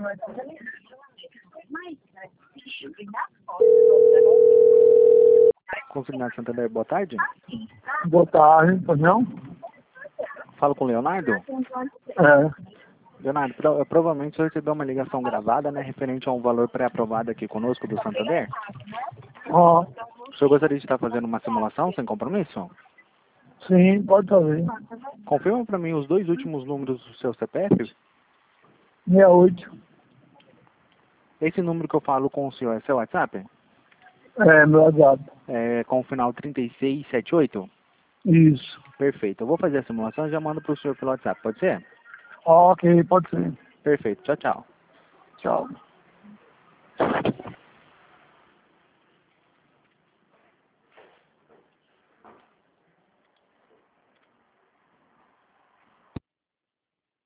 Consignado Santander, boa tarde. Boa tarde, pois não? Falo com o Leonardo. É. Leonardo, provavelmente você recebeu uma ligação gravada, né, referente a um valor pré-aprovado aqui conosco do Santander. Ó, O senhor gostaria de estar fazendo uma simulação sem compromisso? sim, pode fazer. Confirma para mim os dois últimos números do seu CPF. 68. Esse número que eu falo com o senhor é seu WhatsApp? É, meu WhatsApp. É, com o final 3678? Isso. Perfeito. Eu vou fazer a simulação e já mando para o senhor pelo WhatsApp, pode ser? Ok, pode ser. Perfeito. Tchau, tchau. Tchau.